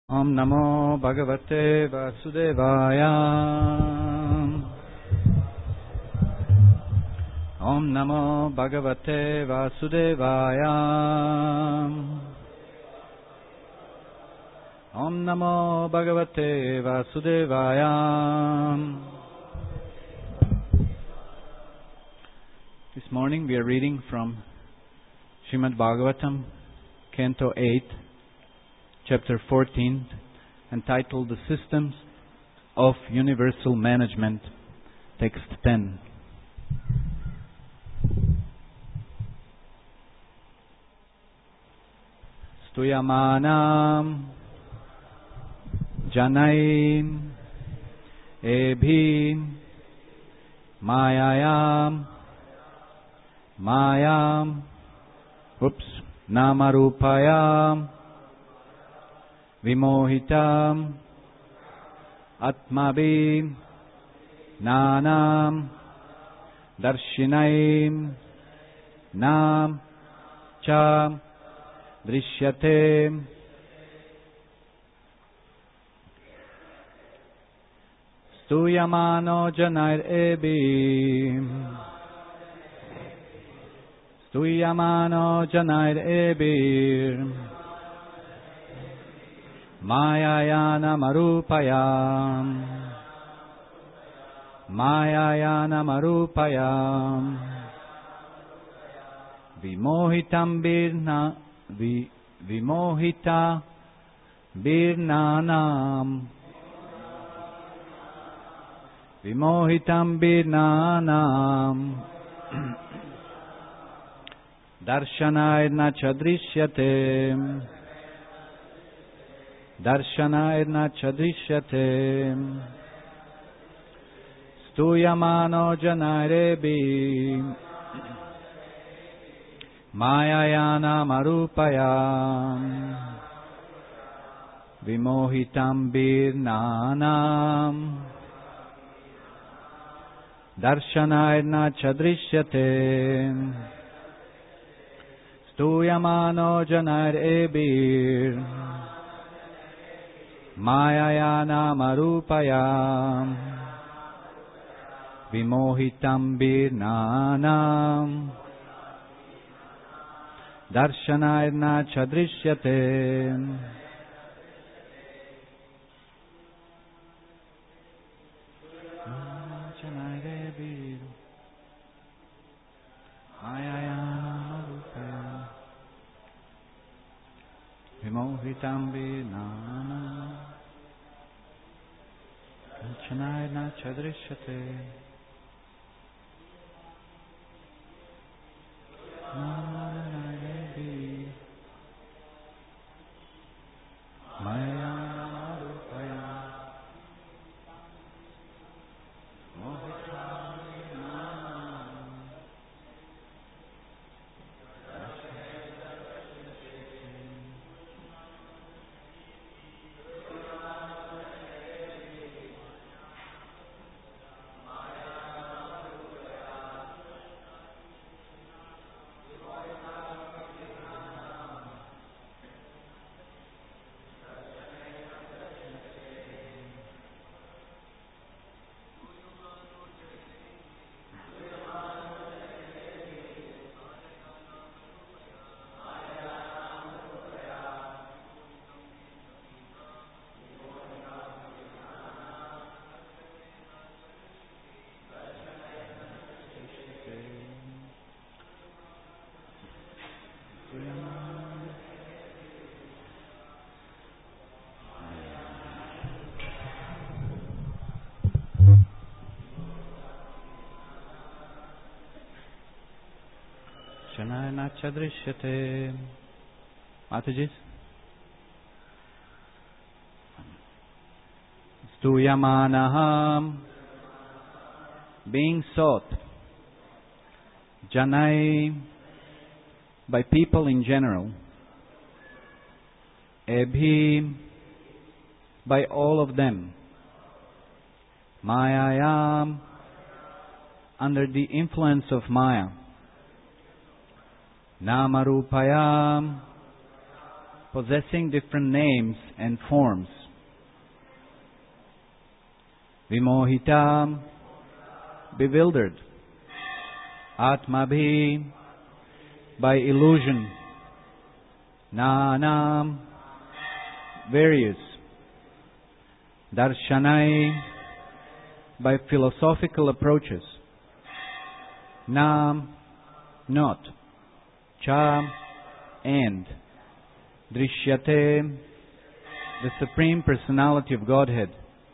Om Namo Bhagavate Vasudevaya. Om Namo Bhagavate Vasudevaya. Om Namo Bhagavate Vasudevaya. This morning we are reading from Srimad Bhagavatam, Canto 8, Chapter 14, entitled The Systems of Universal Management, Text 10. Stuyamanam Janaim Ebhim Mayayam Namarupayam Vimohitam Atmabhim Nanam Darshinaim Nam Cha Drishyate. Stuyamano Janair Ebhim Stuyamano Janair Ebhim Mayayana Marupayam Vimohitam Vimohita Birnanam Vimohitam Birnanam Darshanairna Chadrishyate Darshanairna Chadrishyate. Stuyamano Janairebi Mayayana Marupayam Vimohitam Birnanam Darshanairna Chadrishyate. Stuyamano Janairebi Mayayana Marupayam Vimohitam Birnanam Darshanairna Chadrishyate. Vimohitam Birnanam Darshanairna Chadrishyate. Darshanairna Chadrishyate. Mataji. Stuyamanaham, being sought. Janai, by people in general. Ebhi, by all of them. Mayayam, under the influence of Maya. Namarupayam, possessing different names and forms. Vimohita, bewildered. Atmabhi, by illusion. Nanam, various. Darshanai, by philosophical approaches. Nam, not. Cha, and. Drishyate, the Supreme Personality of Godhead,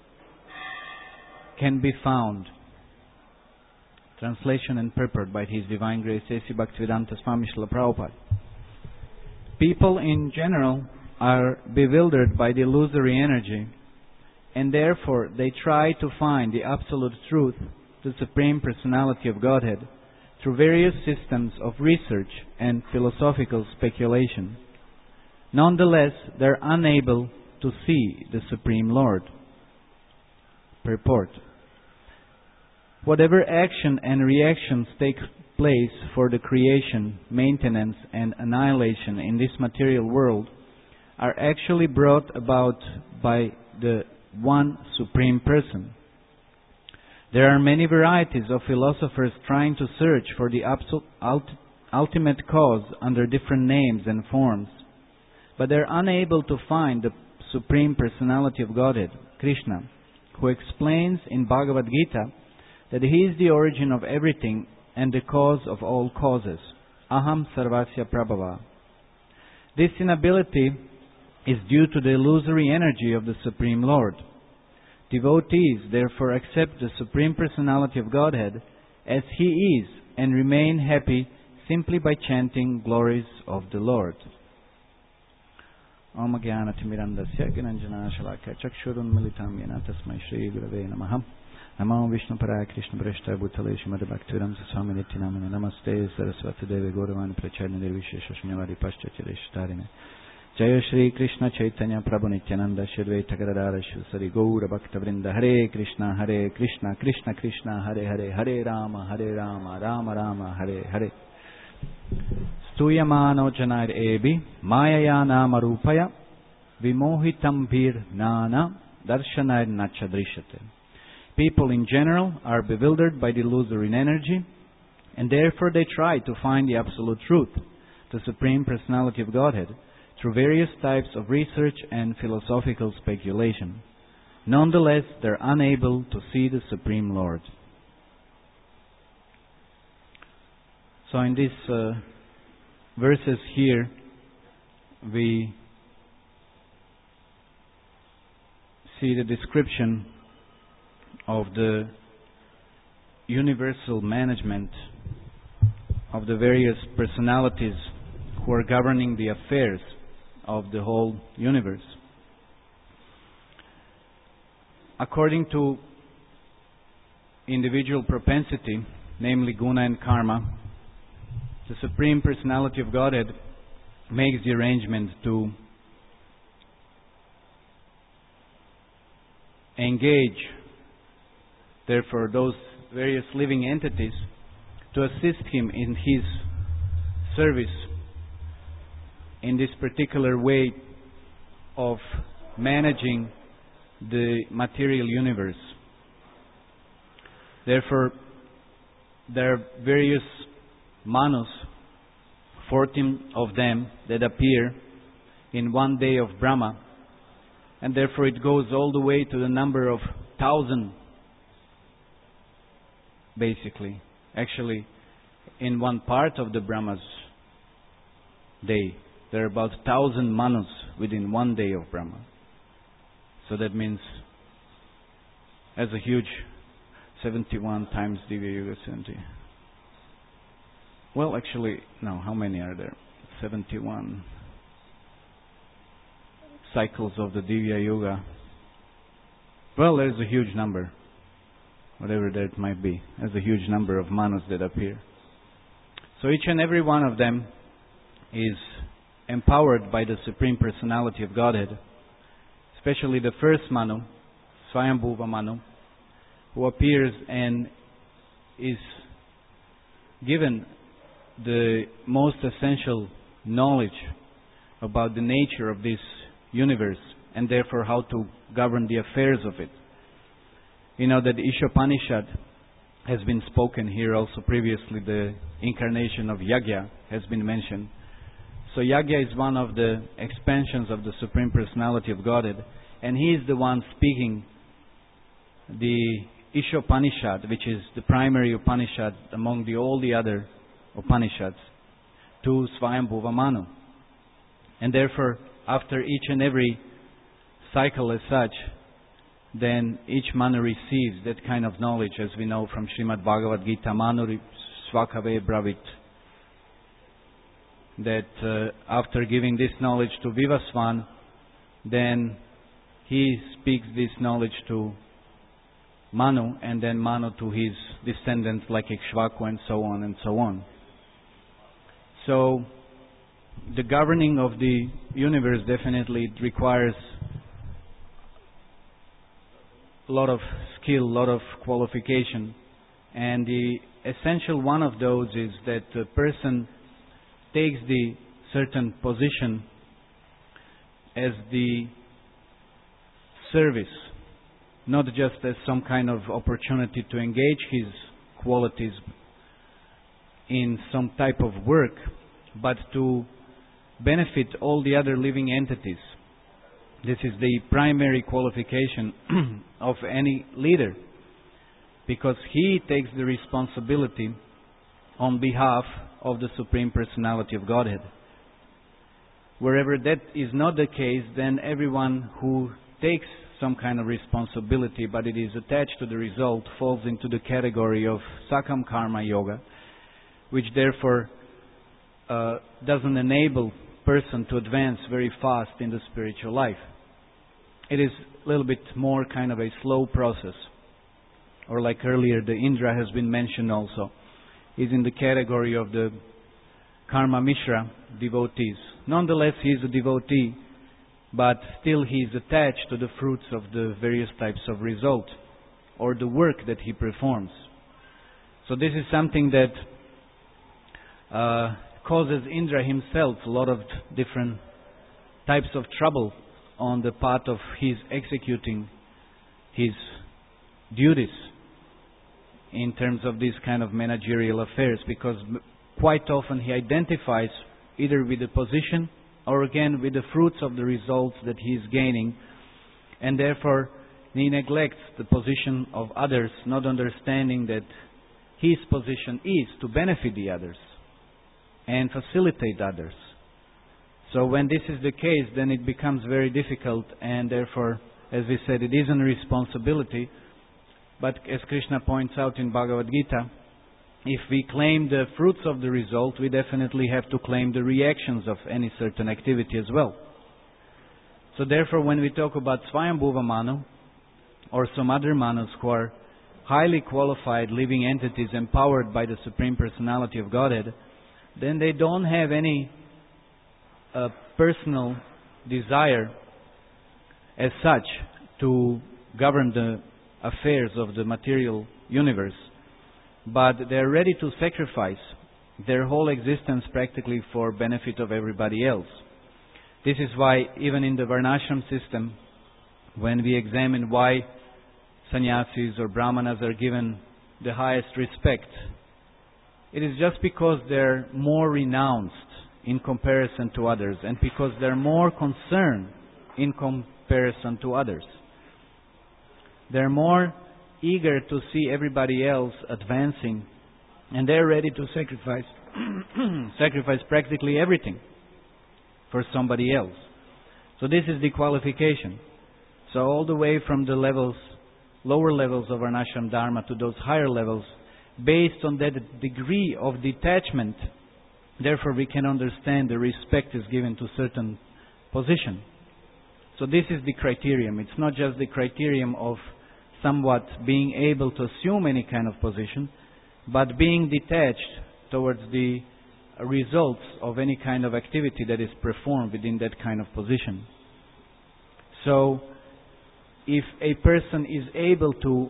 can be found. Translation and purport by His Divine Grace A.C. Bhaktivedanta Swami Srila Prabhupada. People in general are bewildered by the illusory energy, and therefore they try to find the absolute truth, the Supreme Personality of Godhead, through various systems of research and philosophical speculation. Nonetheless, they are unable to see the Supreme Lord. Purport. Whatever action and reactions take place for the creation, maintenance, and annihilation in this material world are actually brought about by the one Supreme Person. There are many varieties of philosophers trying to search for the ultimate cause under different names and forms, but they are unable to find the Supreme Personality of Godhead, Krishna, who explains in Bhagavad Gita that He is the origin of everything and the cause of all causes. Aham sarvasya prabhava. This inability is due to the illusory energy of the Supreme Lord. Devotees therefore accept the Supreme Personality of Godhead as He is and remain happy simply by chanting glories of the Lord. Om Jnana Timirandasya Gnanjana Shalakya Chakshurun Militam Yena Tasmai Shri Gurave Namaha. Namo Vishnu Paraya Krishna Prashta Bhutale Shrimad Bhaktivedanta Swami Nityanamane Namaste Saraswati Devi Gauravani Pracharya Nirvishesha Shunyavadi Paschachireshtarine Jaya Shri Krishna Chaitanya Prabhu Nityananda Shadvaita Gadadara Shusari Gaura Bhakta Vrinda Hare Krishna Krishna Krishna Hare Hare Hare Rama Rama Rama Hare Hare Stuyamano Janair Ebi Mayaya Nama Rupaya Vimohitam Bir Nana Darshanair Nachadrishate. People in general are bewildered by the illusory energy, and therefore they try to find the absolute truth, the Supreme Personality of Godhead, through various types of research and philosophical speculation. Nonetheless, they are unable to see the Supreme Lord. So in these verses here, we see the description of the universal management of the various personalities who are governing the affairs of the whole universe. According to individual propensity, namely guna and karma, the Supreme Personality of Godhead makes the arrangement to engage, therefore, those various living entities to assist Him in His service in this particular way of managing the material universe. Therefore, there are various manus, 14 of them, that appear in one day of Brahma, and therefore it goes all the way to the number of 1,000, basically. Actually, in one part of the Brahma's day, there are about 1,000 manus within one day of Brahma. So that means, as a huge 71 times Divya Yuga 70. Well, actually, no, how many are there? 71 cycles of the Divya Yuga. Well, there's a huge number. Whatever that might be. There's a huge number of manus that appear. So each and every one of them is empowered by the Supreme Personality of Godhead. Especially the first Manu, Swayambhuva Manu, who appears and is given the most essential knowledge about the nature of this universe and therefore how to govern the affairs of it. You know that Ishopanishad has been spoken here also previously. The incarnation of Yagya has been mentioned. So Yagya is one of the expansions of the Supreme Personality of Godhead, and he is the one speaking the Ishopanishad, which is the primary Upanishad among all the other Upanishads, to Swayambhuva Manu. And therefore, after each and every cycle as such, then each Manu receives that kind of knowledge, as we know from Srimad Bhagavad Gita, Manu Svakave Bravit, that after giving this knowledge to Vivasvan, then he speaks this knowledge to Manu, and then Manu to his descendants like Ikshvaku and so on and so on. So, the governing of the universe definitely requires a lot of skill, a lot of qualification, and the essential one of those is that the person takes the certain position as the service, not just as some kind of opportunity to engage his qualities in some type of work, but to benefit all the other living entities. This is the primary qualification of any leader, because he takes the responsibility on behalf of the Supreme Personality of Godhead. Wherever that is not the case, then everyone who takes some kind of responsibility, but it is attached to the result, falls into the category of Sakam Karma Yoga, which therefore doesn't enable person to advance very fast in the spiritual life. It is a little bit more kind of a slow process. Or like earlier, the Indra has been mentioned also, is in the category of the Karma Mishra devotees. Nonetheless, he is a devotee, but still he is attached to the fruits of the various types of result or the work that he performs. So this is something that causes Indra himself a lot of different types of trouble on the part of his executing his duties in terms of these kind of managerial affairs, because quite often he identifies either with the position or again with the fruits of the results that he is gaining, and therefore he neglects the position of others, not understanding that his position is to benefit the others and facilitate others. So when this is the case, then it becomes very difficult, and therefore, as we said, it isn't a responsibility. But as Krishna points out in Bhagavad Gita, if we claim the fruits of the result, we definitely have to claim the reactions of any certain activity as well. So therefore, when we talk about Swayambhuva Manu, or some other Manus who are highly qualified living entities empowered by the Supreme Personality of Godhead, then they don't have any personal desire as such to govern the affairs of the material universe, but they are ready to sacrifice their whole existence practically for benefit of everybody else. This is why even in the Varnashram system, when we examine why sannyasis or brahmanas are given the highest respect, it is just because they're more renounced in comparison to others, and because they're more concerned in comparison to others. They're more eager to see everybody else advancing, and they're ready to sacrifice sacrifice practically everything for somebody else. So this is the qualification. So all the way from the levels, lower levels of Varnashram Dharma to those higher levels, based on that degree of detachment, therefore we can understand the respect is given to certain position. So this is the criterion. It's not just the criterion of somewhat being able to assume any kind of position, but being detached towards the results of any kind of activity that is performed within that kind of position. So, if a person is able to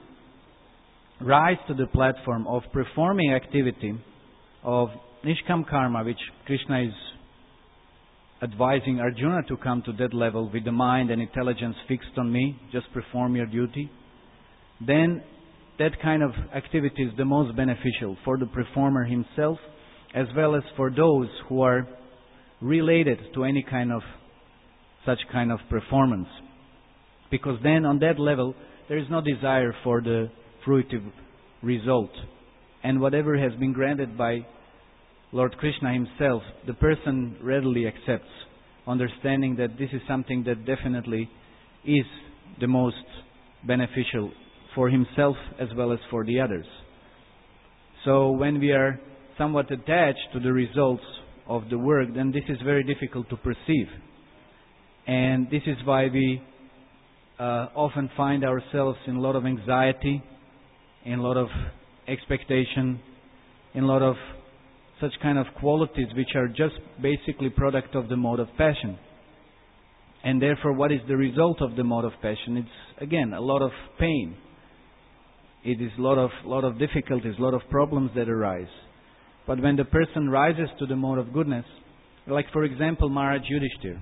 rise to the platform of performing activity of Nishkam Karma, which Krishna is advising Arjuna to come to that level with the mind and intelligence fixed on me, just perform your duty, then that kind of activity is the most beneficial for the performer himself, as well as for those who are related to any kind of such kind of performance. Because then on that level, there is no desire for the fruitive result. And whatever has been granted by Lord Krishna himself, the person readily accepts, understanding that this is something that definitely is the most beneficial for himself as well as for the others. So when we are somewhat attached to the results of the work, then this is very difficult to perceive. And this is why we often find ourselves in a lot of anxiety, in a lot of expectation, in a lot of such kind of qualities which are just basically product of the mode of passion. And therefore, what is the result of the mode of passion? It's, again, a lot of pain. It is a lot of difficulties, a lot of problems that arise. But when the person rises to the mode of goodness, like for example Maharaj Yudhishthira,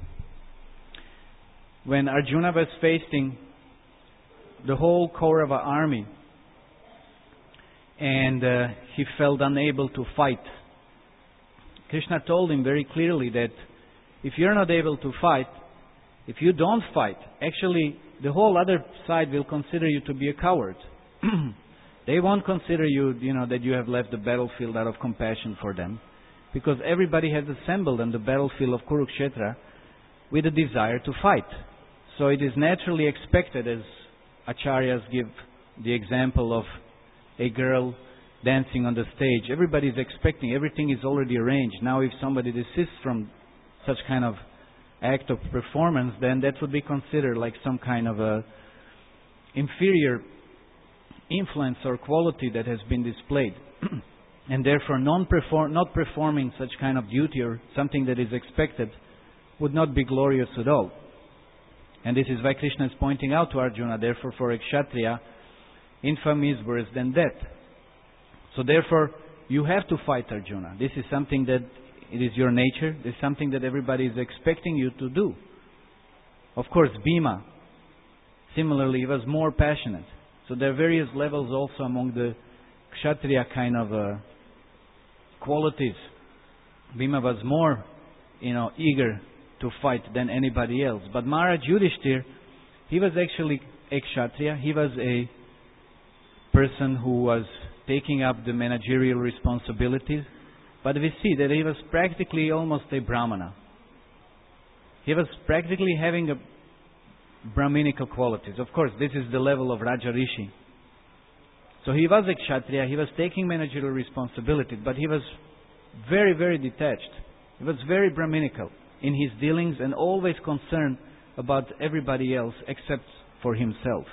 when Arjuna was facing the whole Kaurava army and he felt unable to fight, Krishna told him very clearly that if you're not able to fight, if you don't fight, actually the whole other side will consider you to be a coward. They won't consider you, that you have left the battlefield out of compassion for them. Because everybody has assembled on the battlefield of Kurukshetra with a desire to fight. So it is naturally expected, as Acharyas give the example of a girl dancing on the stage. Everybody is expecting, everything is already arranged. Now if somebody desists from such kind of act of performance, then that would be considered like some kind of a inferior influence or quality that has been displayed. And therefore not performing such kind of duty or something that is expected would not be glorious at all. And this is why Krishna is pointing out to Arjuna, therefore for a Kshatriya, infamy is worse than death. So therefore you have to fight, Arjuna. This is something that it is your nature. This is something that everybody is expecting you to do. Of course, Bhima, similarly, he was more passionate. So there are various levels also among the Kshatriya kind of qualities. Bhima was more, eager to fight than anybody else. But Maharaj Yudhishthira, he was actually a Kshatriya. He was a person who was taking up the managerial responsibilities. But we see that he was practically almost a Brahmana. He was practically having a Brahminical qualities. Of course, this is the level of Raja Rishi. So he was a Kshatriya, he was taking managerial responsibility, but he was very, very detached. He was very Brahminical in his dealings and always concerned about everybody else except for himself.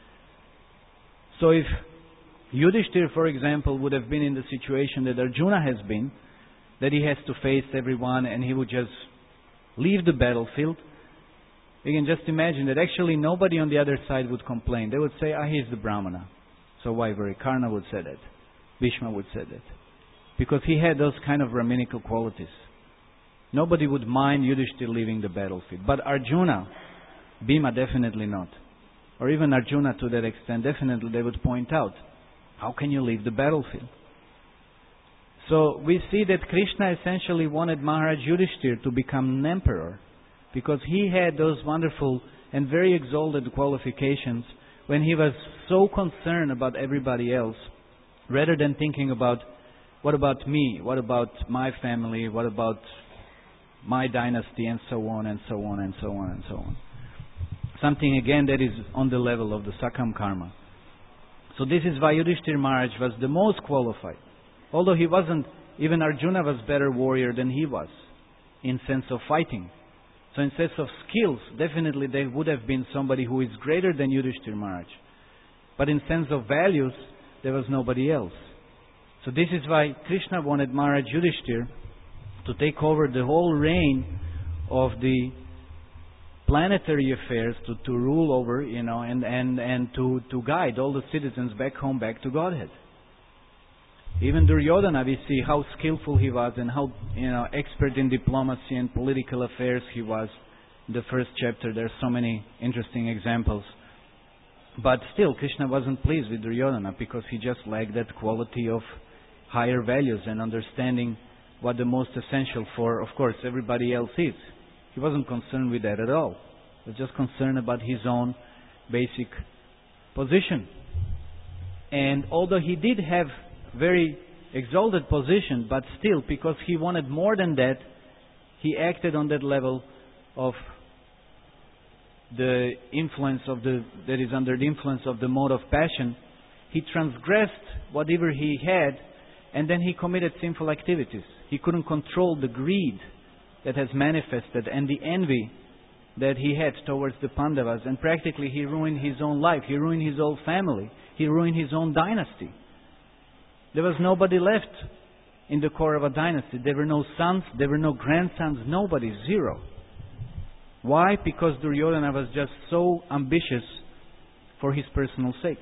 So if Yudhishthira, for example, would have been in the situation that Arjuna has been, that he has to face everyone and he would just leave the battlefield, we can just imagine that actually nobody on the other side would complain. They would say, he's the Brahmana. So why worry? Karna would say that. Bhishma would say that. Because he had those kind of Brahminical qualities. Nobody would mind Yudhishthira leaving the battlefield. But Arjuna, Bhima definitely not. Or even Arjuna to that extent, definitely they would point out, how can you leave the battlefield? So we see that Krishna essentially wanted Maharaj Yudhishthira to become an emperor, because he had those wonderful and very exalted qualifications when he was so concerned about everybody else, rather than thinking about, what about me, what about my family, what about my dynasty, and so on, and so on, and so on, and so on. Something again that is on the level of the Sakam Karma. So this is why Yudhishthira Maharaj was the most qualified. Although he wasn't, even Arjuna was better warrior than he was, in sense of fighting. So in sense of skills, definitely there would have been somebody who is greater than Yudhishthira Maharaj. But in sense of values, there was nobody else. So this is why Krishna wanted Maharaj Yudhishthira to take over the whole reign of the planetary affairs, to rule over, and to guide all the citizens back home, back to Godhead. Even Duryodhana, we see how skillful he was and how expert in diplomacy and political affairs he was. In the first chapter, there are so many interesting examples. But still, Krishna wasn't pleased with Duryodhana because he just lacked that quality of higher values and understanding what the most essential for, of course, everybody else is. He wasn't concerned with that at all. He was just concerned about his own basic position. And although he did have very exalted position, but still, because he wanted more than that, he acted on that level of the influence of that is under the influence of the mode of passion. He transgressed whatever he had, and then he committed sinful activities. He couldn't control the greed that has manifested and the envy that he had towards the Pandavas, and practically he ruined his own life. He ruined his own family. He ruined his own dynasty. There was nobody left in the core of a dynasty. There were no sons, there were no grandsons, nobody, zero. Why? Because Duryodhana was just so ambitious for his personal sake.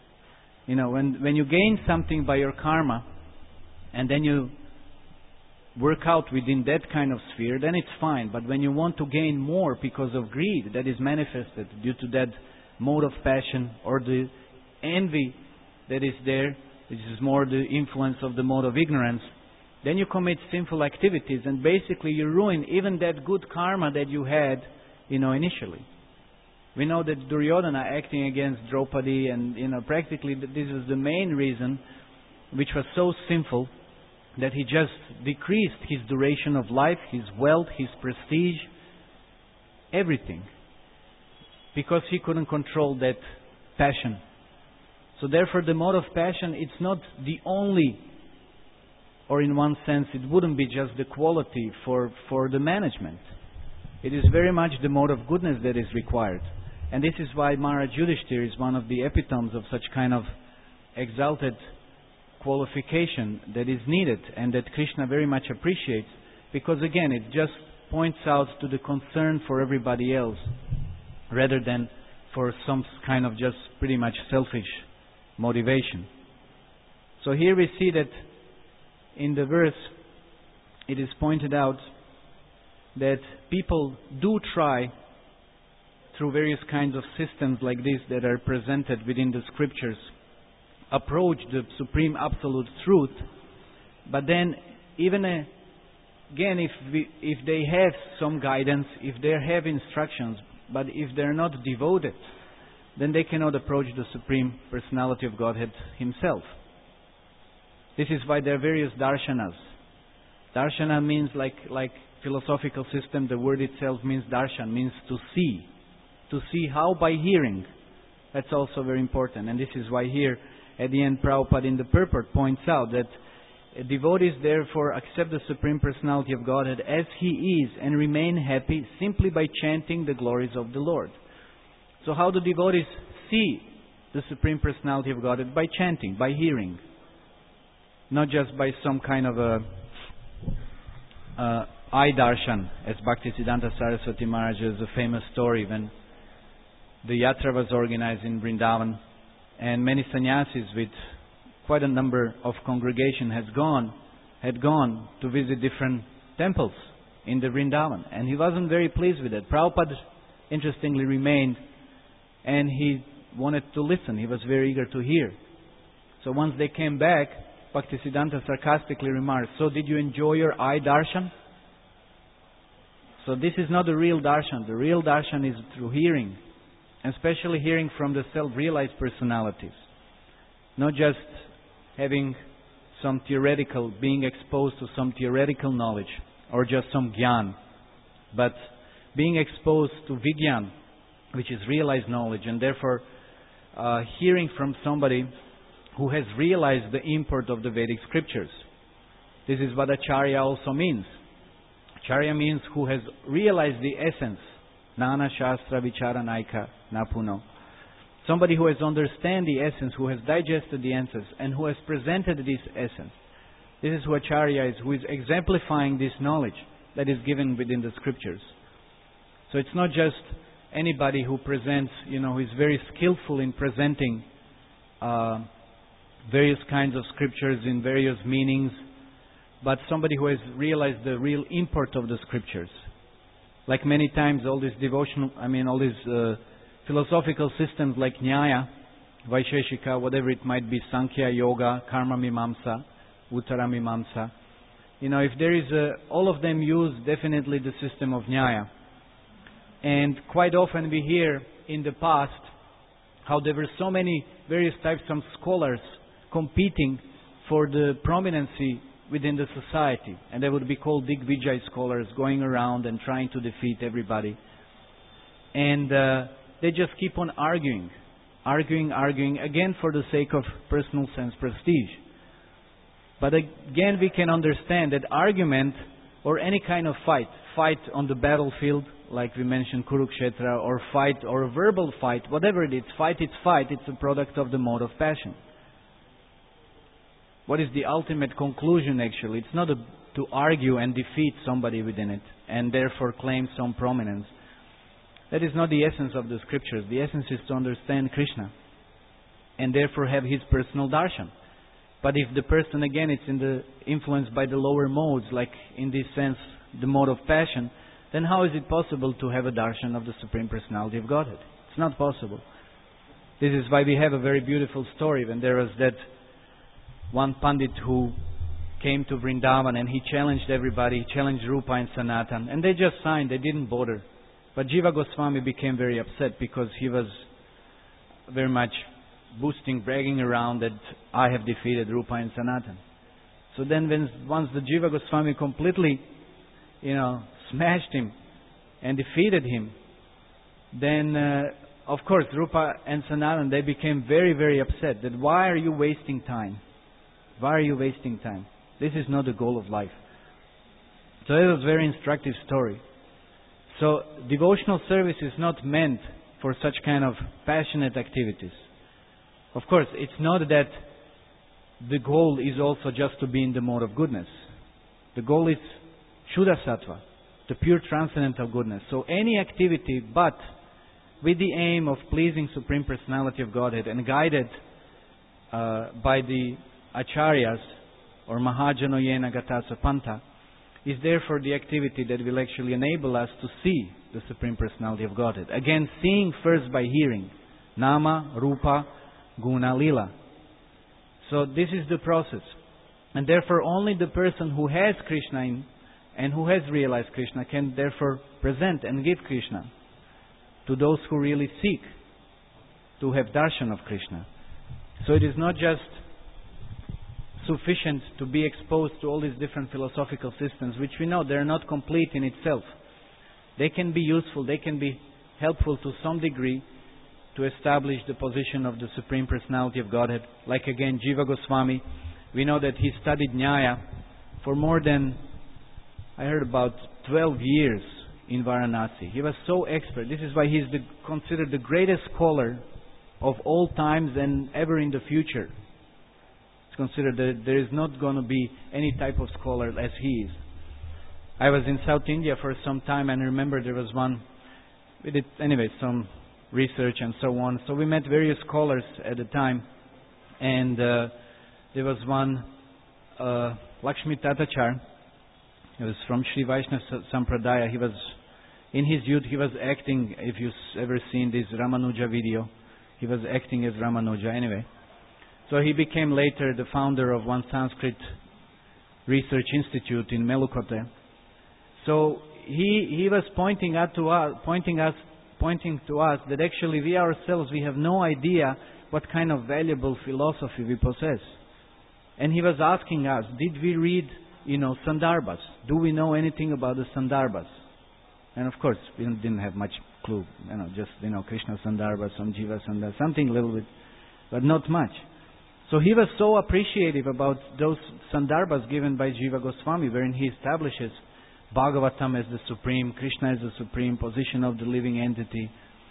When you gain something by your karma, and then you work out within that kind of sphere, then it's fine. But when you want to gain more because of greed that is manifested due to that mode of passion or the envy that is there, which is more the influence of the mode of ignorance, then you commit sinful activities and basically you ruin even that good karma that you had, initially. We know that Duryodhana acting against Draupadi and, practically this is the main reason, which was so sinful, that he just decreased his duration of life, his wealth, his prestige, everything. Because he couldn't control that passion. So therefore the mode of passion, it's not the only, or in one sense it wouldn't be just the quality for the management. It is very much the mode of goodness that is required. And this is why Maharaj Yudhishthira is one of the epitomes of such kind of exalted qualification that is needed and that Krishna very much appreciates, because again it just points out to the concern for everybody else rather than for some kind of just pretty much selfish motivation. So here we see that in the verse it is pointed out that people do try through various kinds of systems like this that are presented within the scriptures approach the supreme absolute truth, but then even again if they have some guidance, if they have instructions, but if they're not devoted, then they cannot approach the Supreme Personality of Godhead Himself. This is why there are various darshanas. Darshana means like philosophical system, the word itself means darshan, means to see. To see how? By hearing. That's also very important. And this is why here at the end Prabhupada in the purport points out that devotees therefore accept the Supreme Personality of Godhead as He is and remain happy simply by chanting the glories of the Lord. So how do devotees see the Supreme Personality of Godhead? By chanting, by hearing. Not just by some kind of eye darshan, as Bhaktisiddhanta Saraswati Maharaj has a famous story when the yatra was organized in Vrindavan and many sannyasis with quite a number of congregation had gone to visit different temples in the Vrindavan, and he wasn't very pleased with it. Prabhupada interestingly remained and he wanted to listen. He was very eager to hear. So once they came back, Bhaktisiddhanta sarcastically remarked, "So did you enjoy your eye darshan?" So this is not the real darshan. The real darshan is through hearing, and especially hearing from the self-realized personalities. Not just having some theoretical, being exposed to some theoretical knowledge or just some jnana, but being exposed to vigyan, which is realized knowledge, and therefore hearing from somebody who has realized the import of the Vedic scriptures. This is what Acharya also means. Acharya means who has realized the essence. Nana Shastra Vichara Naika Napuno. Somebody who has understood the essence, who has digested the essence, and who has presented this essence. This is who Acharya is, who is exemplifying this knowledge that is given within the scriptures. So it's not just anybody who presents, who is very skillful in presenting various kinds of scriptures in various meanings, but somebody who has realized the real import of the scriptures. Like many times all these philosophical systems like Nyaya, Vaisheshika, whatever it might be, Sankhya, Yoga, Karma Mimamsa, Uttara Mimamsa. If there is all of them use definitely the system of Nyaya. And quite often we hear in the past how there were so many various types of scholars competing for the prominency within the society. And they would be called Digvijay scholars, going around and trying to defeat everybody. And they just keep on arguing, again for the sake of personal sense prestige. But again we can understand that argument or any kind of fight on the battlefield, like we mentioned Kurukshetra, or fight or a verbal fight, whatever it is, it's a product of the mode of passion. What is the ultimate conclusion actually? It's not to argue and defeat somebody within it and therefore claim some prominence. That is not the essence of the scriptures. The essence is to understand Krishna and therefore have his personal darshan. But if the person again is influenced by the lower modes, like in this sense the mode of passion, then how is it possible to have a darshan of the Supreme Personality of Godhead? It's not possible. This is why we have a very beautiful story when there was that one Pandit who came to Vrindavan and he challenged everybody, challenged Rupa and Sanatan, and they just signed, they didn't bother. But Jiva Goswami became very upset because he was very much boasting, bragging around that I have defeated Rupa and Sanatan. So then once the Jiva Goswami completely, smashed him and defeated him, then of course Rupa and Sanatan, they became very, very upset that why are you wasting time? Why are you wasting time? This is not the goal of life. So it was a very instructive story. So devotional service is not meant for such kind of passionate activities. Of course, it's not that the goal is also just to be in the mode of goodness. The goal is Shuddha Sattva, the pure transcendental goodness. So any activity but with the aim of pleasing Supreme Personality of Godhead and guided by the Acharyas or Mahajano Yena Gatasa Panta is therefore the activity that will actually enable us to see the Supreme Personality of Godhead. Again, seeing first by hearing. Nama, Rupa, Guna, Lila. So this is the process. And therefore only the person who has Krishna in and who has realized Krishna can therefore present and give Krishna to those who really seek to have darshan of Krishna. So it is not just sufficient to be exposed to all these different philosophical systems, which we know they are not complete in itself. They can be useful, they can be helpful to some degree to establish the position of the Supreme Personality of Godhead. Like again, Jiva Goswami, we know that he studied Nyaya for more than, I heard, about 12 years in Varanasi. He was so expert. This is why he is considered the greatest scholar of all times and ever in the future. It's considered that there is not going to be any type of scholar as he is. I was in South India for some time and I remember there was one, we did anyway some research and so on. So we met various scholars at the time, and there was one, Lakshmi Tatachar. He was from Sri Vaishnava Sampradaya. He was, in his youth, he was acting, if you've ever seen this Ramanuja video, he was acting as Ramanuja anyway. So he became later the founder of one Sanskrit research institute in Melukote. So he was pointing to us that actually we ourselves, we have no idea what kind of valuable philosophy we possess. And he was asking us, did we read, Sandarbhas? Do we know anything about the Sandarbhas? And of course, we didn't have much clue. Just, Krishna Sandarbhas, some Jiva Sandarbhas, something a little bit, but not much. So he was so appreciative about those Sandarbhas given by Jiva Goswami, wherein he establishes Bhagavatam as the supreme, Krishna as the supreme position of the living entity,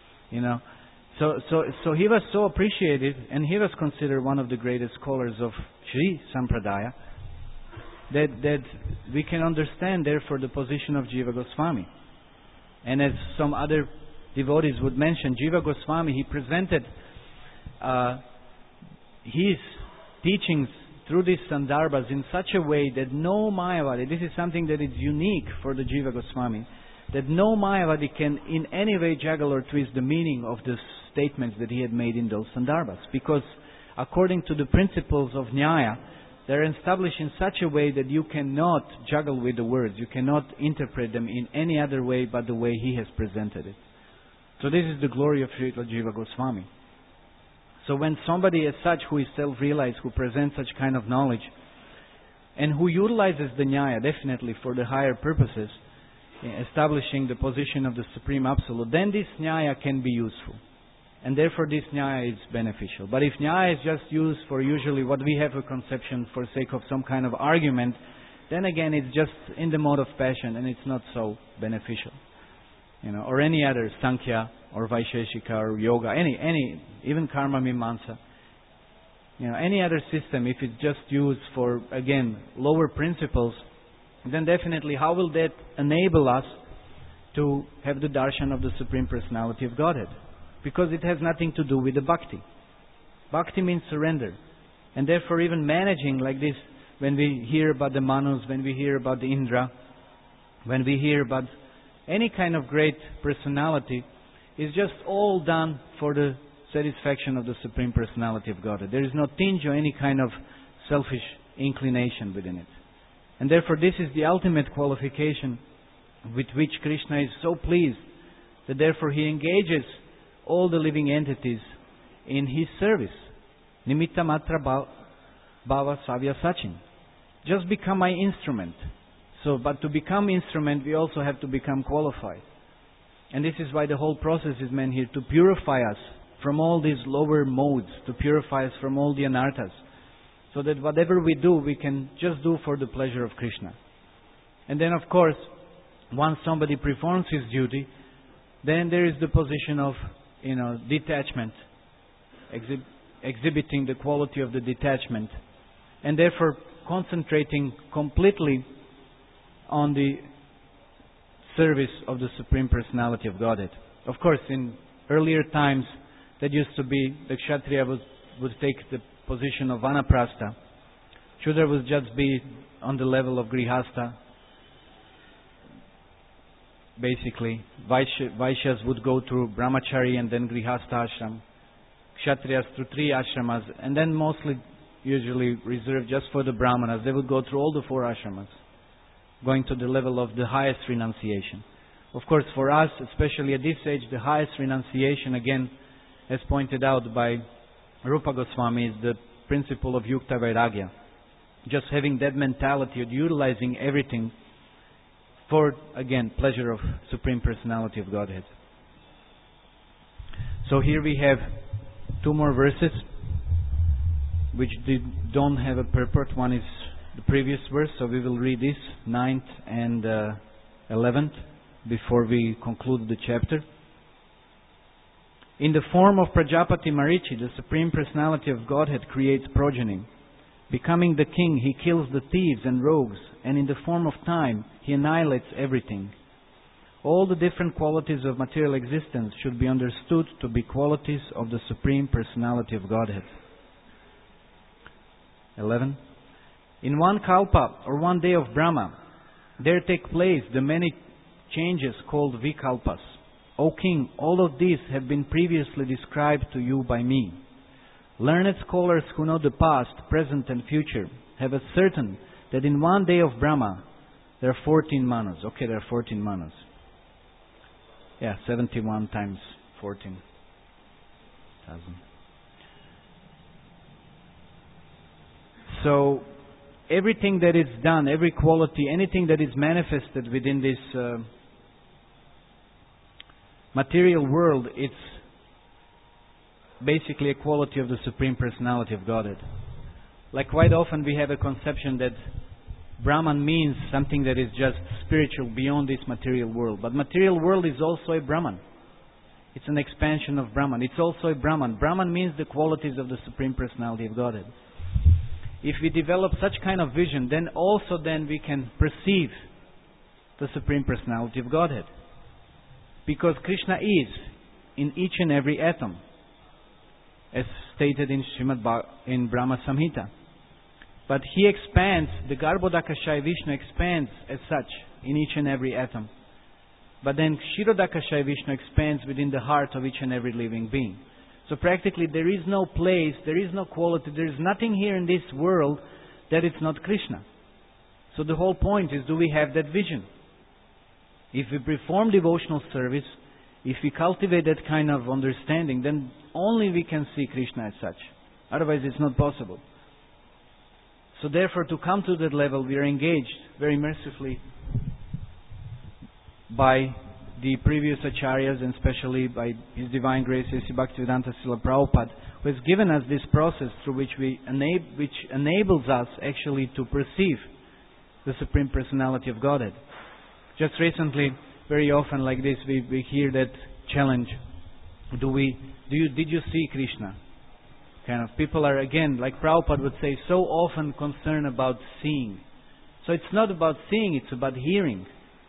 So he was so appreciated, and he was considered one of the greatest scholars of Sri Sampradaya, that we can understand therefore the position of Jiva Goswami. And as some other devotees would mention, Jiva Goswami, he presented his teachings through these Sandarbhas in such a way that no Mayavadi, this is something that is unique for the Jiva Goswami, that no Mayavadi can in any way juggle or twist the meaning of the statements that he had made in those Sandarbhas. Because according to the principles of Nyaya, they're established in such a way that you cannot juggle with the words, you cannot interpret them in any other way but the way he has presented it. So this is the glory of Srila Jiva Goswami. So when somebody as such who is self-realized, who presents such kind of knowledge, and who utilizes the Nyaya definitely for the higher purposes, establishing the position of the Supreme Absolute, then this Nyaya can be useful. And therefore this Nyaya is beneficial. But if Nyaya is just used for usually what we have a conception for sake of some kind of argument, then again it's just in the mode of passion and it's not so beneficial. Or any other Sankhya or Vaisheshika or Yoga, any even Karma Mimamsa. Any other system, if it's just used for, again, lower principles, then definitely how will that enable us to have the darshan of the Supreme Personality of Godhead? Because it has nothing to do with the bhakti. Bhakti means surrender. And therefore even managing like this, when we hear about the Manus, when we hear about the Indra, when we hear about any kind of great personality, is just all done for the satisfaction of the Supreme Personality of Godhead. There is no tinge or any kind of selfish inclination within it. And therefore this is the ultimate qualification with which Krishna is so pleased that therefore He engages all the living entities in His service. Nimitta matra bhava savya sachin. Just become my instrument. But to become instrument, we also have to become qualified. And this is why the whole process is meant here, to purify us from all these lower modes, to purify us from all the anarthas, so that whatever we do, we can just do for the pleasure of Krishna. And then of course, once somebody performs his duty, then there is the position of, detachment, exhibiting the quality of the detachment, and therefore concentrating completely on the service of the Supreme Personality of Godhead. Of course, in earlier times, that used to be, the Kshatriya would take the position of Vanaprastha. Shudra would just be on the level of Grihastha. Basically, Vaishyas would go through Brahmachari and then Grihastha ashram. Kshatriyas through 3 ashramas, and then mostly, usually reserved just for the Brahmanas. They would go through all the 4 ashramas, going to the level of the highest renunciation. Of course, for us, especially at this age, the highest renunciation, again, as pointed out by Rupa Goswami, is the principle of Yukta Vairagya. Just having that mentality of utilizing everything for, again, pleasure of Supreme Personality of Godhead. So here we have 2 more verses, which don't have a purport. One is the previous verse, so we will read this, 9th and 11th, before we conclude the chapter. In the form of Prajapati Marichi, the Supreme Personality of Godhead creates progeny. Becoming the king, He kills the thieves and rogues, and in the form of time, He annihilates everything. All the different qualities of material existence should be understood to be qualities of the Supreme Personality of Godhead. 11. In one kalpa, or one day of Brahma, there take place the many changes called vikalpas. O king, all of these have been previously described to you by me. Learned scholars who know the past, present and future have ascertained that in one day of Brahma there are 14 manas. Okay, there are 14 manas. 71 times 14,000. So, everything that is done, every quality, anything that is manifested within this material world, it's basically a quality of the Supreme Personality of Godhead. Like quite often we have a conception that Brahman means something that is just spiritual beyond this material world. But material world is also a Brahman. It's an expansion of Brahman. It's also a Brahman. Brahman means the qualities of the Supreme Personality of Godhead. If we develop such kind of vision, then we can perceive the Supreme Personality of Godhead. Because Krishna is in each and every atom. as stated in in Brahma Samhita. But he expands, the Garbhodakashaya Vishnu expands as such in each and every atom. But then Kshirodakashaya Vishnu expands within the heart of each and every living being. So practically there is no place, there is no quality, there is nothing here in this world that it's not Krishna. So the whole point is, do we have that vision? If we perform devotional service, if we cultivate that kind of understanding, then only we can see Krishna as such. Otherwise it's not possible. So therefore, to come to that level, we are engaged very mercifully by the previous acharyas, and especially by His Divine Grace, A.C. Bhaktivedanta Srila Prabhupada, who has given us this process through which which enables us actually to perceive the Supreme Personality of Godhead. Just recently, very often like this, we hear that challenge: did you see Krishna? Kind of people are, again, like Prabhupada would say, so often concerned about seeing. So it's not about seeing, it's about hearing.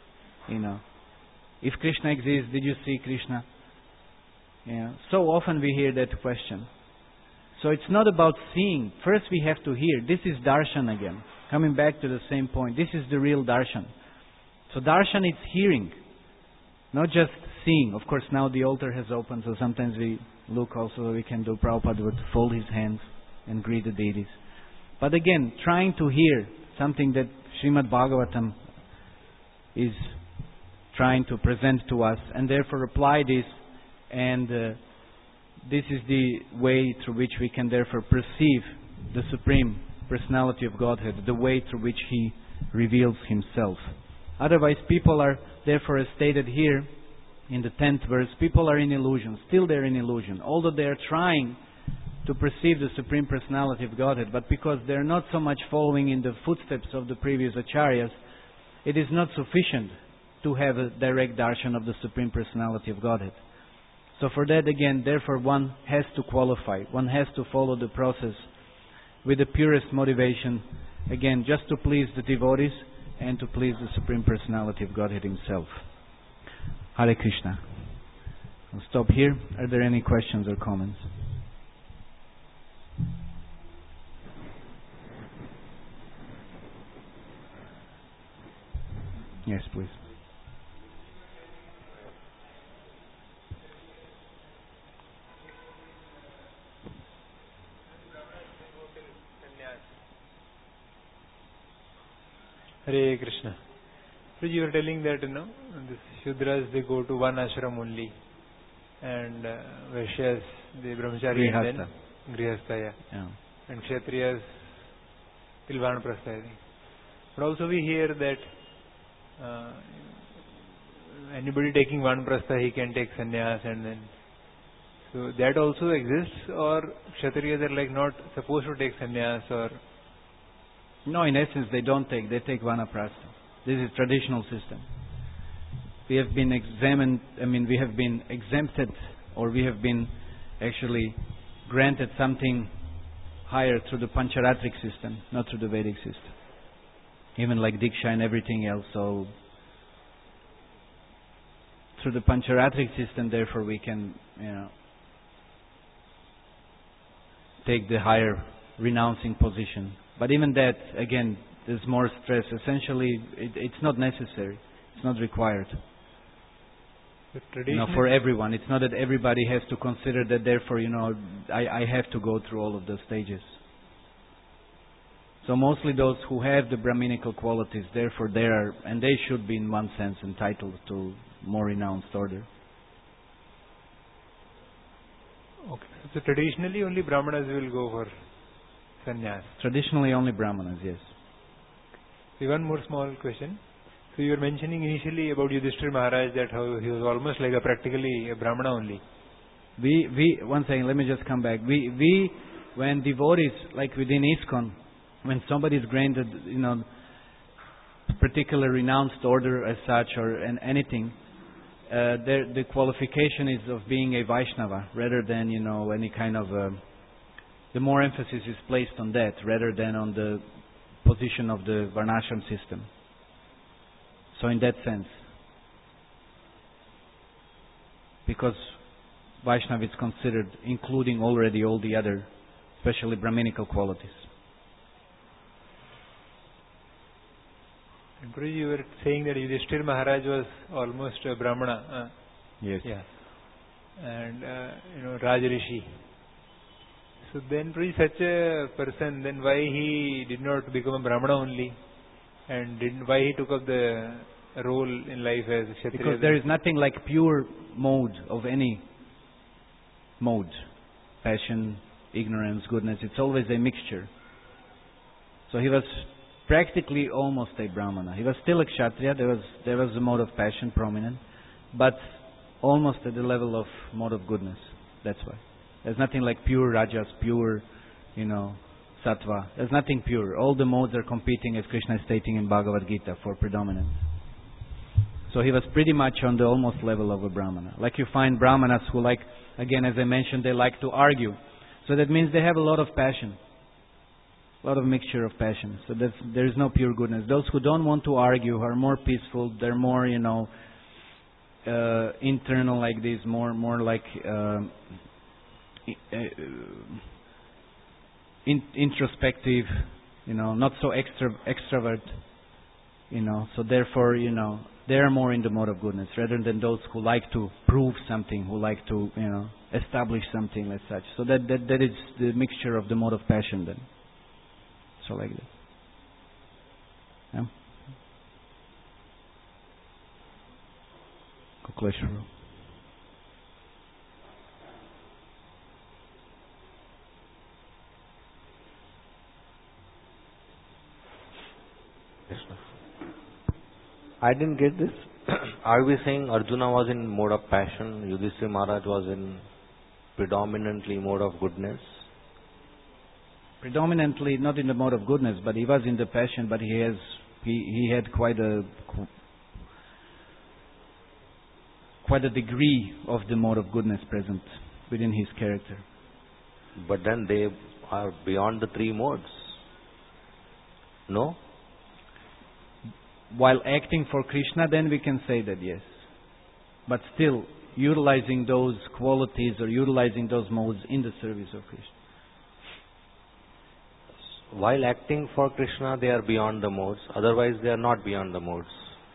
If Krishna exists, did you see Krishna? So often we hear that question. So it's not about seeing. First we have to hear. This is darshan again. Coming back to the same point. This is the real darshan. So darshan is hearing, not just seeing. Of course now the altar has opened, so sometimes we look also, we can do. Prabhupada would fold his hands and greet the deities. But again, trying to hear something that Srimad Bhagavatam is trying to present to us, and therefore apply this, and this is the way through which we can therefore perceive the Supreme Personality of Godhead, the way through which He reveals Himself. Otherwise, people are, therefore, as stated here in the 10th verse, people are in illusion. Still they're in illusion. Although they are trying to perceive the Supreme Personality of Godhead, but because they're not so much following in the footsteps of the previous acharyas, it is not sufficient to have a direct darshan of the Supreme Personality of Godhead. So for that, again, therefore one has to qualify. One has to follow the process with the purest motivation, again, just to please the devotees and to please the Supreme Personality of Godhead Himself. Hare Krishna. I'll stop here. Are there any questions or comments? Yes, please. Hare Krishna. So you were telling that, this Shudras, they go to one ashram only, and Vaishyas, the Brahmachari, and then Grihastha, yeah. And Kshatriyas till Vanaprastha, I think. But also we hear that anybody taking Vanaprastha, he can take sannyas, and then so that also exists, or Kshatriyas are like not supposed to take sannyas, or no, in essence they don't take, they take Vanaprastha. This is traditional system. We have been we have been exempted, or we have been actually granted something higher through the Pancharatric system, not through the Vedic system. Even like Diksha and everything else. So through the Pancharatric system, therefore we can, take the higher renouncing position. But even that, again, there's more stress. Essentially, it's not necessary. It's not required. For everyone. It's not that everybody has to consider that, therefore, I have to go through all of those stages. So mostly those who have the Brahminical qualities, therefore they are, and they should be in one sense entitled to more renounced order. Okay. So traditionally only Brahmanas will go for sannyas. Traditionally only Brahmanas, yes. So one more small question. So you were mentioning initially about Yudhishthira Maharaj, that how he was almost like practically a Brahmana only. One second, let me just come back. When devotees, like within ISKCON, when somebody is granted, particular renounced order as such, or anything, the qualification is of being a Vaishnava, rather than, any kind of, the more emphasis is placed on that, rather than on the position of the Varnashram system. So in that sense. Because Vaishnava is considered, including already all the other, especially Brahminical qualities. And Guruji, you were saying that Yudhishthira Maharaj was almost a Brahmana. Yes. Yeah. And, Raj Rishi. So then, Guruji, such a person, then why he did not become a Brahmana only? And why he took up the role in life as Kshatriya? Because there is nothing like pure mode of any mode. Passion, ignorance, goodness. It's always a mixture. So he was practically almost a Brahmana. He was still a Kshatriya. There was a mode of passion prominent, but almost at the level of mode of goodness. That's why. There's nothing like pure Rajas, pure, Sattva. There's nothing pure. All the modes are competing, as Krishna is stating in Bhagavad Gita, for predominance. So he was pretty much on the almost level of a Brahmana. Like you find Brahmanas who again as I mentioned, they like to argue. So that means they have a lot of passion. A lot of mixture of passion. So there is no pure goodness. Those who don't want to argue are more peaceful. They're more, internal like this, more like introspective, not so extrovert, So therefore, they are more in the mode of goodness rather than those who like to prove something, who like to, establish something as such. So that is the mixture of the mode of passion then. So like that. Yeah. Kukleshwaru. I didn't get this. Are we saying Arjuna was in mode of passion, Yudhishthira Maharaj was in predominantly mode of goodness? Predominantly not in the mode of goodness, but he was in the passion, but he had quite a degree of the mode of goodness present within his character. But then they are beyond the three modes. No? While acting for Krishna, then we can say that yes. But still, utilizing those qualities or utilizing those modes in the service of Krishna. While acting for Krishna, they are beyond the modes. Otherwise, they are not beyond the modes.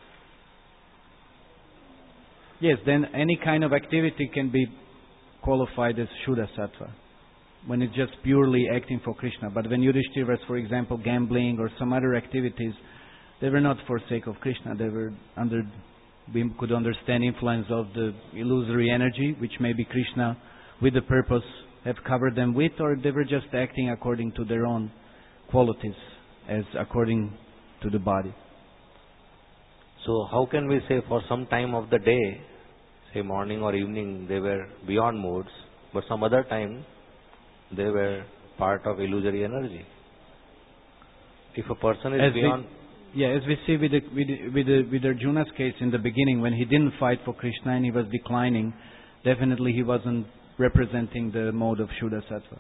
Yes, then any kind of activity can be qualified as Shuddha Sattva. When it's just purely acting for Krishna. But when Yudhishthira was, for example, gambling or some other activities, they were not for sake of Krishna. They were we could understand influence of the illusory energy, which maybe Krishna, with the purpose, have covered them with, or they were just acting according to their own qualities, as according to the body. So how can we say for some time of the day, say morning or evening, they were beyond modes, but some other time they were part of illusory energy? If a person is beyond... As we see with Arjuna's case in the beginning, when he didn't fight for Krishna and he was declining, definitely he wasn't representing the mode of Shuddha Sattva.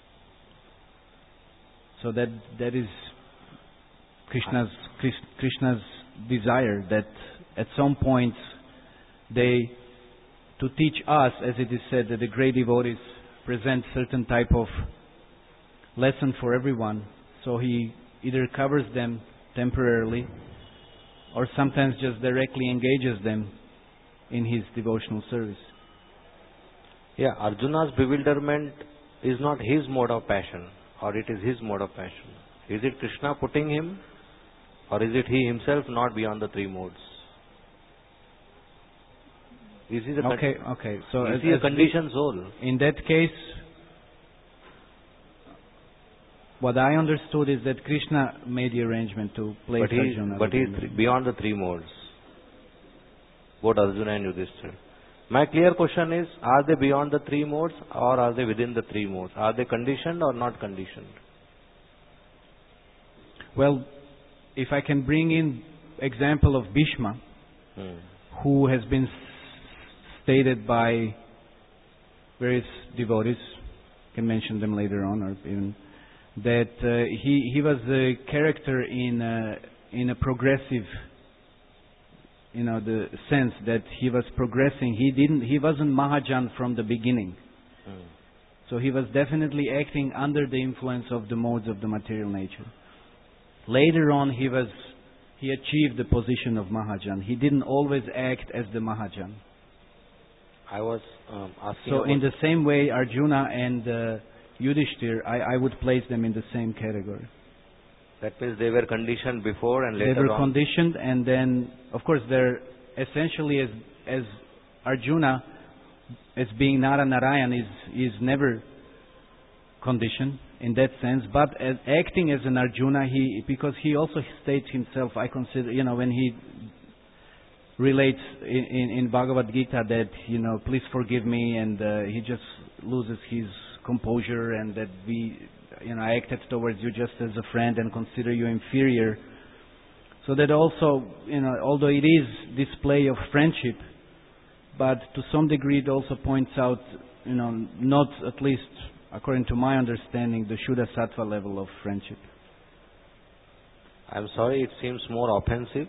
So that is Krishna's desire that at some point to teach us, as it is said, that the great devotees present certain type of lesson for everyone. So he either covers them temporarily or sometimes just directly engages them in his devotional service. Yeah, Arjuna's bewilderment is not his mode of passion, or it is his mode of passion. Is it Krishna putting him, or is it he himself not beyond the three modes? Is he So is he a conditioned soul? In that case, what I understood is that Krishna made the arrangement to place Arjuna. But he is beyond the three modes. Both Arjuna and Yudhishthira. My clear question is, are they beyond the three modes or are they within the three modes? Are they conditioned or not conditioned? Well, if I can bring in example of Bhishma, who has been stated by various devotees, can mention them later on, or even that he was a character in a progressive the sense that he was progressing. He wasn't Mahajan from the beginning. So he was definitely acting under the influence of the modes of the material nature. Later on, he achieved the position of Mahajan. He didn't always act as the Mahajan. I was asking. So in the same way, Arjuna and Yudhishthir, I would place them in the same category. That means they were conditioned before and later on. They were conditioned, and then, of course, they're essentially as Arjuna, as being Nara Narayan, is never conditioned in that sense. But as acting as an Arjuna, because he also states himself, I consider, when he relates in Bhagavad Gita that, please forgive me, and he just loses his composure, and that I acted towards you just as a friend and consider you inferior. So that also, although it is display of friendship, but to some degree it also points out, not, at least according to my understanding, the Shuddha Sattva level of friendship. I'm sorry, it seems more offensive,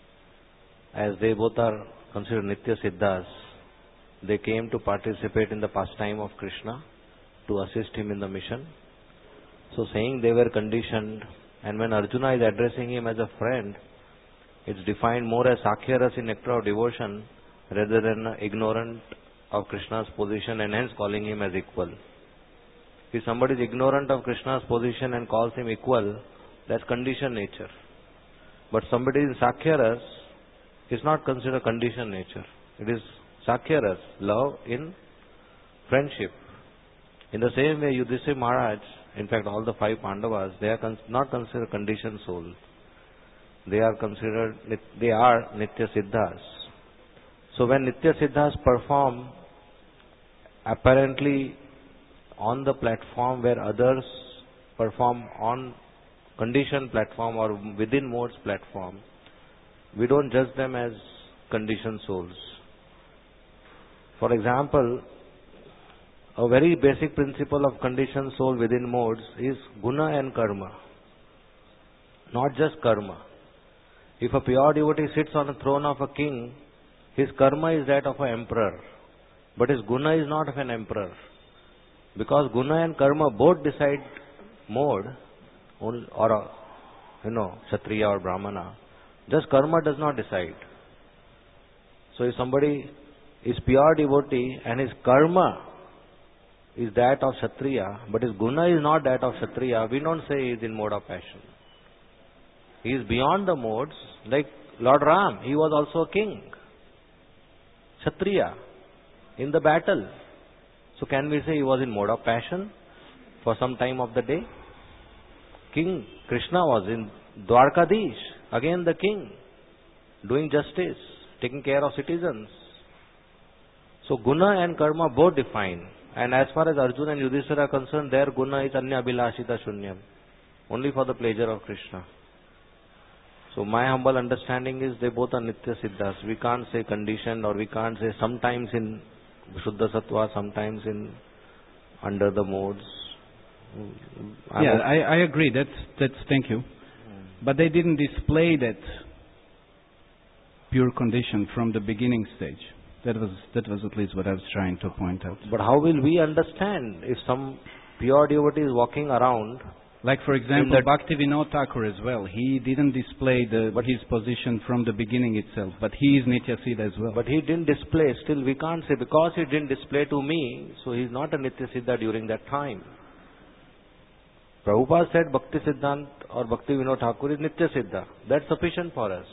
as they both are considered Nitya Siddhas. They came to participate in the pastime of Krishna to assist him in the mission. So saying they were conditioned, and when Arjuna is addressing him as a friend, it's defined more as Sakhya in nectar of devotion rather than ignorant of Krishna's position and hence calling him as equal. If somebody is ignorant of Krishna's position and calls him equal, that's conditioned nature. But somebody in Sakhya is not considered conditioned nature. It is Sakhya, love in friendship. In the same way, Yudhishthira Maharaj, in fact all the 5 Pandavas, they are not considered conditioned soul. They are Nitya Siddhas. So when Nitya Siddhas perform apparently on the platform where others perform on conditioned platform or within modes platform, we don't judge them as conditioned souls. For example, a very basic principle of conditioned soul within modes is guna and karma, not just karma. If a pure devotee sits on the throne of a king, his karma is that of an emperor, but his guna is not of an emperor. Because guna and karma both decide mode, or Kshatriya or Brahmana. Just karma does not decide. So if somebody is pure devotee and his karma is that of Kshatriya, but his guna is not that of Kshatriya, we don't say he is in mode of passion. He is beyond the modes, like Lord Ram, he was also a king, Kshatriya, in the battle. So can we say he was in mode of passion for some time of the day? King Krishna was in Dwarkadish, again the king, doing justice, taking care of citizens. So guna and karma both define. And as far as Arjuna and Yudhishthira are concerned, their guna is anya abhilashita shunyam, only for the pleasure of Krishna. So my humble understanding is they both are Nitya Siddhas. We can't say conditioned, or we can't say sometimes in Shuddha Sattva, sometimes in under the modes. I agree. That's thank you. But they didn't display that pure condition from the beginning stage. That was at least what I was trying to point out. But how will we understand if some pure devotee is walking around? Like for example, Bhaktivinoda Thakur as well. He didn't display his position from the beginning itself, but he is Nitya Siddha as well. But he didn't display. Still, we can't say because he didn't display to me, so he is not a Nitya Siddha during that time. Prabhupada said Bhakti Siddhant or Bhaktivinoda Thakur is Nitya Siddha. That's sufficient for us.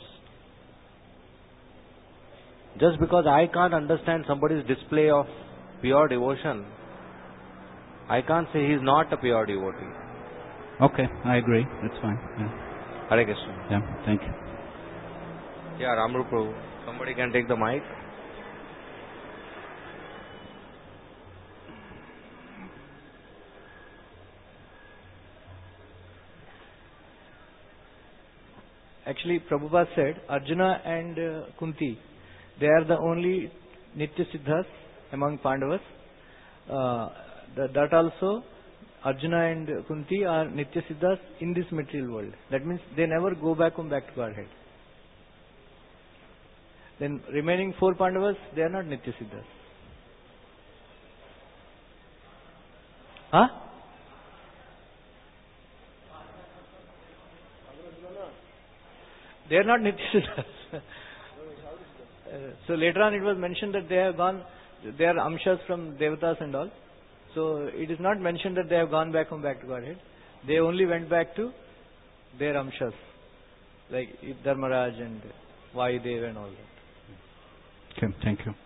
Just because I can't understand somebody's display of pure devotion, I can't say he is not a pure devotee. Okay, I agree. That's fine. Yeah. Hare Krishna. Yeah, thank you. Yeah, Ramru Prabhu. Somebody can take the mic. Actually, Prabhupada said Arjuna and Kunti, they are the only Nitya Siddhas among Pandavas. That also, Arjuna and Kunti are Nitya Siddhas in this material world. That means they never go back to Godhead. Then remaining 4 Pandavas, they are not Nityasiddhas. Huh? They are not Nityasiddhas. So later on it was mentioned that they have gone, they are Amshas from Devatas and all. So it is not mentioned that they have gone back to Godhead. They only went back to their Amshas, like Dharmaraj and Vayudev and all that. Okay, thank you.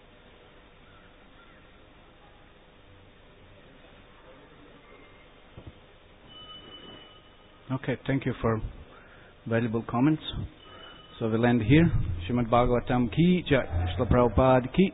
Okay, thank you for valuable comments. So we'll end here. Srimad Bhagavatam ki jai. Srila Prabhupada ki